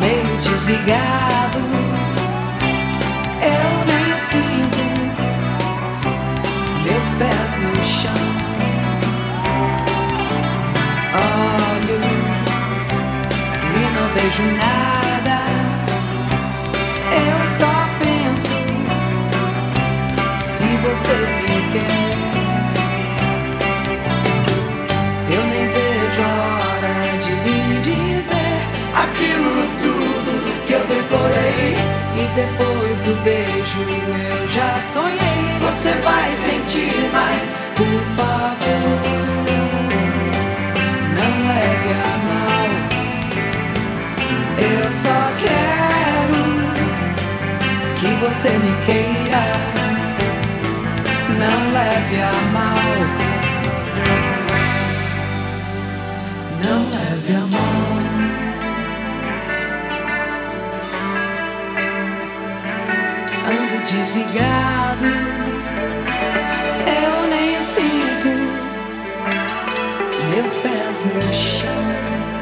meio desligado. Eu nem sinto meus pés no chão. Olho e não vejo nada. Eu só penso se você me quer. Eu nem vejo a hora de me dizer aquilo tudo que eu decorei. E depois do beijo eu já sonhei. Você vai sentir, mas por favor, não leve a mal. Eu só quero que você me queira. Não leve a mal. Não leve a mal. Ando desligado. Eu nem sinto meus pés no chão.